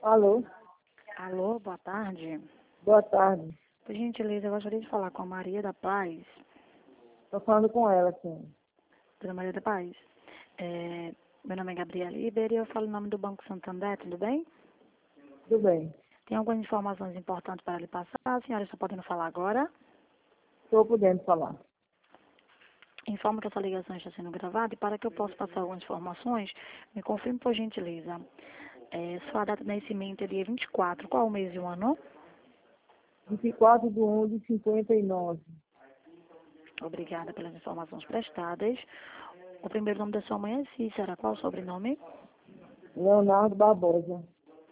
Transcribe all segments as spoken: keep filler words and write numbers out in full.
Alô, Alô, boa tarde. boa tarde. Por gentileza, eu gostaria de falar com a Maria da Paz. Estou falando com ela, sim. Dona Maria da Paz. É, meu nome é Gabriela Ribeiro e eu falo em nome do Banco Santander, tudo bem? Tudo bem. Tem algumas informações importantes para lhe passar. A senhora está podendo falar agora? Estou podendo falar. Informo que essa ligação está sendo gravada e para que eu possa passar algumas informações, me confirme por gentileza. É, sua data de nascimento é dia vinte e quatro, qual o mês e o ano? vinte e quatro de um de cinquenta e nove. Obrigada pelas informações prestadas. O primeiro nome da sua mãe é Cícera, qual o sobrenome? Leonardo Barbosa.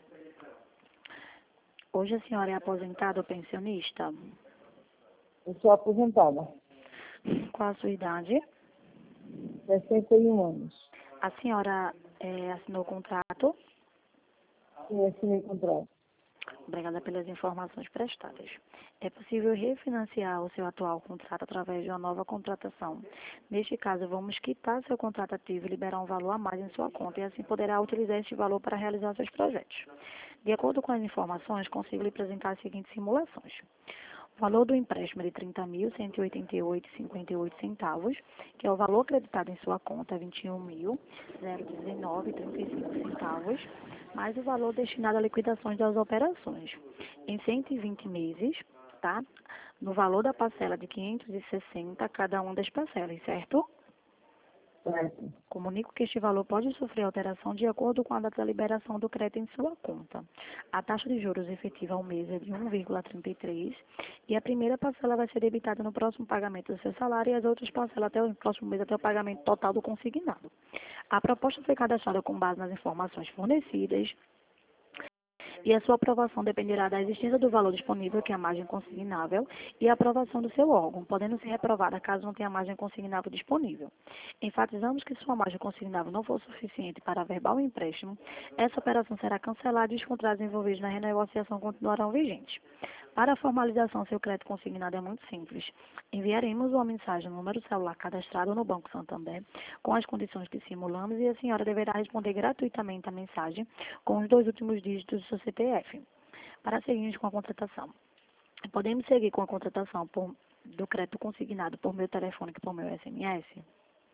Hoje a senhora é aposentada ou pensionista? Eu sou aposentada. Qual a sua idade? sessenta e um anos. A senhora eh, assinou o contrato? Sim, assinei contrato. Obrigada pelas informações prestadas. É possível refinanciar o seu atual contrato através de uma nova contratação. Neste caso, vamos quitar seu contrato ativo e liberar um valor a mais em sua conta e assim poderá utilizar este valor para realizar seus projetos. De acordo com as informações, consigo lhe apresentar as seguintes simulações. O valor do empréstimo é de trinta mil, cento e oitenta e oito vírgula cinquenta e oito centavos, que é o valor acreditado em sua conta, vinte e um mil, dezenove vírgula trinta e cinco centavos, mais o valor destinado à liquidação das operações. Em cento e vinte meses, tá? No valor da parcela de quinhentos e sessenta cada uma das parcelas, certo? Certo. Comunico que este valor pode sofrer alteração de acordo com a data da liberação do crédito em sua conta. A taxa de juros efetiva ao mês é de um vírgula trinta e três e a primeira parcela vai ser debitada no próximo pagamento do seu salário e as outras parcelas até o próximo mês até o pagamento total do consignado. A proposta foi cadastrada com base nas informações fornecidas e a sua aprovação dependerá da existência do valor disponível, que é a margem consignável, e a aprovação do seu órgão, podendo ser reprovada caso não tenha margem consignável disponível. Enfatizamos que se sua margem consignável não for suficiente para averbar o empréstimo, essa operação será cancelada e os contratos envolvidos na renegociação continuarão vigentes. Para a formalização, seu crédito consignado é muito simples. Enviaremos uma mensagem no número celular cadastrado no Banco Santander, com as condições que simulamos, e a senhora deverá responder gratuitamente a mensagem com os dois últimos dígitos do seu C P F. Para seguirmos com a contratação. Podemos seguir com a contratação por, do crédito consignado por meu telefone e por meu S M S?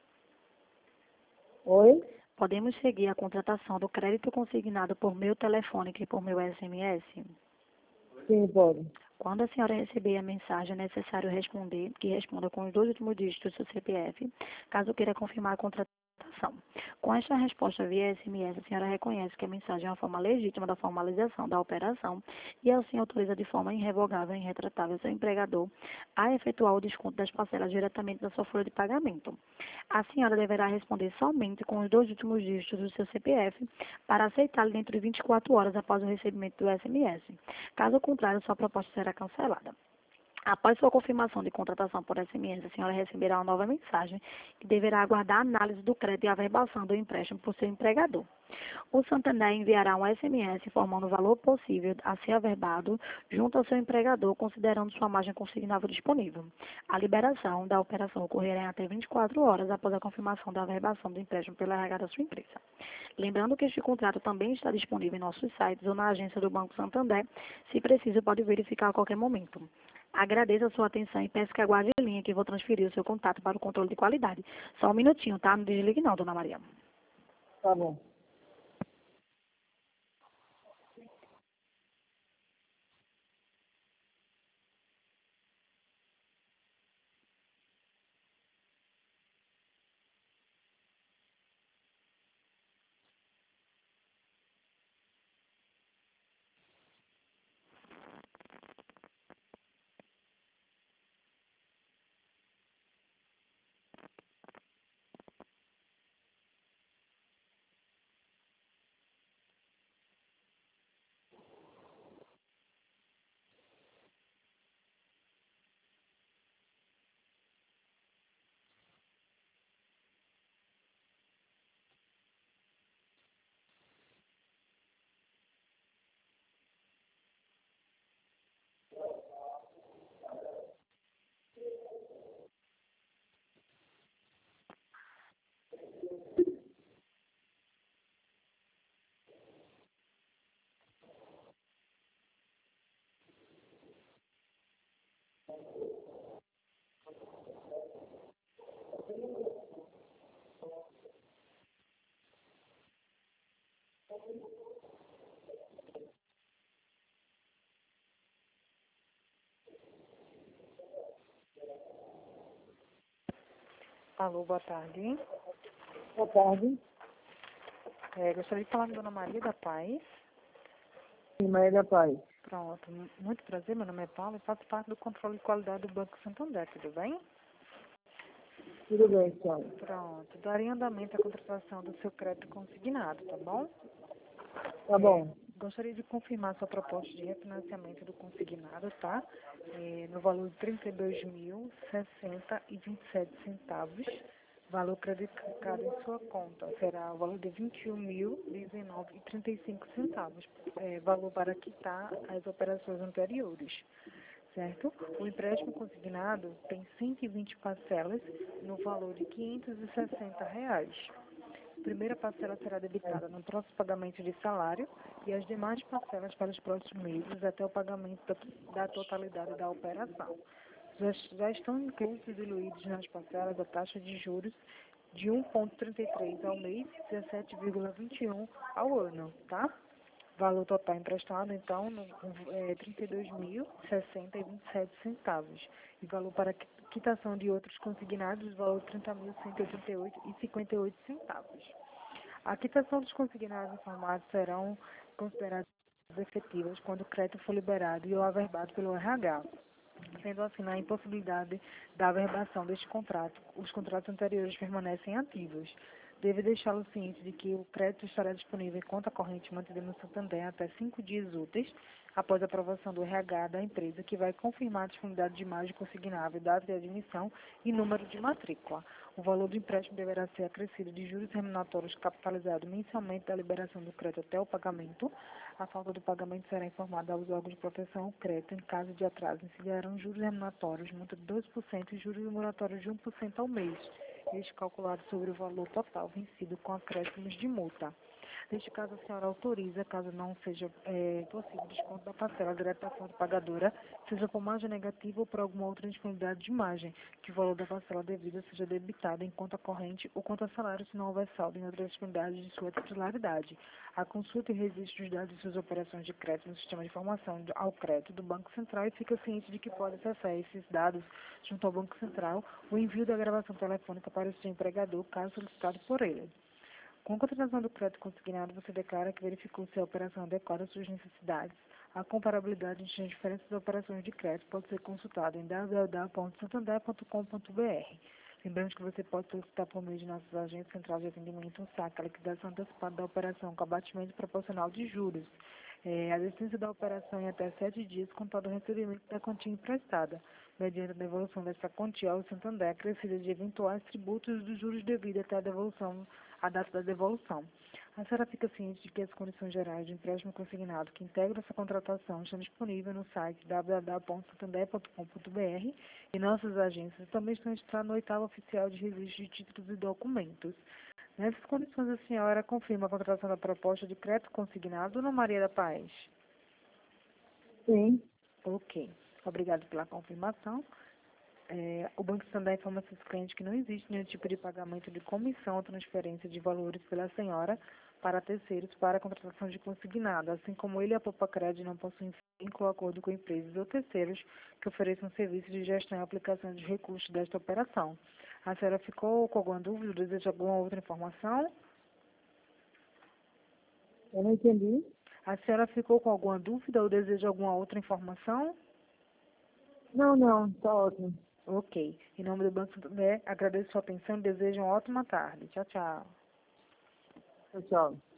Oi? Podemos seguir a contratação do crédito consignado por meu telefone e por meu S M S? Sim, pode. Quando a senhora receber a mensagem, é necessário responder, que responda com os dois últimos dígitos do seu C P F, caso queira confirmar a contratação. Com esta resposta via S M S, a senhora reconhece que a mensagem é uma forma legítima da formalização da operação e assim autoriza de forma irrevogável e irretratável seu empregador a efetuar o desconto das parcelas diretamente da sua folha de pagamento. A senhora deverá responder somente com os dois últimos dígitos do seu C P F para aceitá-lo dentro de vinte e quatro horas após o recebimento do S M S. Caso contrário, sua proposta será cancelada. Após sua confirmação de contratação por S M S, a senhora receberá uma nova mensagem que deverá aguardar a análise do crédito e a averbação do empréstimo por seu empregador. O Santander enviará um S M S informando o valor possível a ser averbado junto ao seu empregador, considerando sua margem consignável disponível. A liberação da operação ocorrerá em até vinte e quatro horas após a confirmação da averbação do empréstimo pela R H da sua empresa. Lembrando que este contrato também está disponível em nossos sites ou na agência do Banco Santander. Se preciso, pode verificar a qualquer momento. Agradeço a sua atenção e peço que aguarde a linha que vou transferir o seu contato para o controle de qualidade. Só um minutinho, tá? Não desligue não, dona Maria. Tá bom. Alô, boa tarde. Boa tarde. É, gostaria de falar com a Dona Maria da Paz. Sim, Maria da Paz. Pronto, mu- muito prazer, meu nome é Paula e faço parte do controle de qualidade do Banco Santander, tudo bem? Tudo bem, senhora? Pronto, daria andamento à contratação do seu crédito consignado, tá bom? Tá bom. Gostaria de confirmar sua proposta de refinanciamento do consignado, tá? É, no valor de trinta e dois mil, sessenta e vinte e sete centavos. Valor creditado em sua conta será o valor de vinte e um mil, dezenove e trinta e cinco centavos. É, valor para quitar as operações anteriores, certo? O empréstimo consignado tem cento e vinte parcelas no valor de quinhentos e sessenta reais. A primeira parcela será debitada no próximo pagamento de salário e as demais parcelas para os próximos meses até o pagamento da, da totalidade da operação. Já, já estão inclusos e diluídos nas parcelas a taxa de juros de um vírgula trinta e três ao mês e dezessete vírgula vinte e um ao ano, tá? Valor total emprestado, então, no, é, trinta e dois mil, sessenta e vinte e sete centavos. E valor para qui- quitação de outros consignados, valor trinta mil, cento e oitenta e oito e cinquenta e oito centavos. A quitação dos consignados informados serão consideradas efetivas quando o crédito for liberado e ou averbado pelo R H. Sendo assim, na impossibilidade da averbação deste contrato, os contratos anteriores permanecem ativos. Deve deixá-lo ciente de que o crédito estará disponível em conta corrente mantida no Santander até cinco dias úteis após a aprovação do R H da empresa, que vai confirmar a disponibilidade de imagem consignável, data de admissão e número de matrícula. O valor do empréstimo deverá ser acrescido de juros remuneratórios capitalizados mensalmente da liberação do crédito até o pagamento. A falta do pagamento será informada aos órgãos de proteção ao crédito. Em caso de atraso, incidirão juros remuneratórios, multa de dois por cento e juros remuneratórios de um por cento ao mês. Este calculado sobre o valor total vencido com acréscimos de multa. Neste caso, a senhora autoriza, caso não seja é, possível o desconto da parcela direta da fonte pagadora, seja por margem negativa ou por alguma outra disponibilidade de margem, que o valor da parcela devida seja debitado em conta corrente ou conta salário, se não houver saldo em outra disponibilidade de sua titularidade. A consulta e registro dos dados de suas operações de crédito no sistema de informação ao crédito do Banco Central e fica ciente de que pode acessar esses dados junto ao Banco Central o envio da gravação telefônica para o seu empregador, caso solicitado por ele. Com a contratação do crédito consignado, você declara que verificou se a operação adequada às suas necessidades. A comparabilidade entre as diferentes operações de crédito pode ser consultada em w w w ponto santander ponto com ponto b r. Lembrando que você pode solicitar por meio de nossas agências centrais de atendimento um saque, a liquidação antecipada da operação com abatimento proporcional de juros. É, a decência da operação em até sete dias, contado o recebimento da quantia emprestada, mediante a devolução dessa quantia ao Santander, acrescida de eventuais tributos dos juros devidos até a devolução, a data da devolução. A senhora fica ciente de que as condições gerais de empréstimo consignado que integram essa contratação estão disponíveis no site w w w ponto santander ponto com ponto b r e nossas agências também estão registradas no oitavo oficial de registro de títulos e documentos. Nessas condições, a senhora confirma a contratação da proposta de crédito consignado, Dona Maria da Paz? Sim. Ok. Obrigado pela confirmação. É, o Banco Santander informa a seus clientes que não existe nenhum tipo de pagamento de comissão ou transferência de valores pela senhora para terceiros para a contratação de consignado, assim como ele e a Poupa Crédito não possuem vínculo ou acordo com empresas ou terceiros que ofereçam serviços de gestão e aplicação de recursos desta operação. A senhora ficou com alguma dúvida ou deseja alguma outra informação? Eu não entendi. A senhora ficou com alguma dúvida ou deseja alguma outra informação? Não, não, tá ótimo. Ok. Em nome do Banco Santander, agradeço sua atenção e desejo uma ótima tarde. Tchau, tchau. Tchau, tchau.